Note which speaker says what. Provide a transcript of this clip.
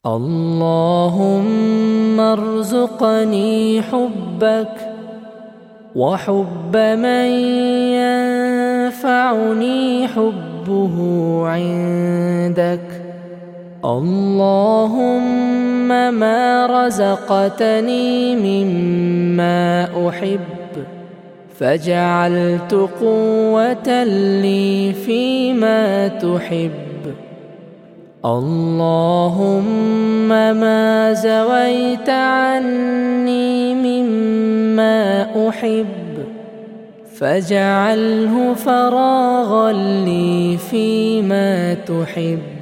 Speaker 1: اللهم ارزقني حبك وحب من ينفعني حبه عندك. اللهم ما رزقتني مما أحب فجعلت قوة لي فيما تحب. اللهم ما زويت عني مما أحب فاجعله فراغا لي فيما تحب.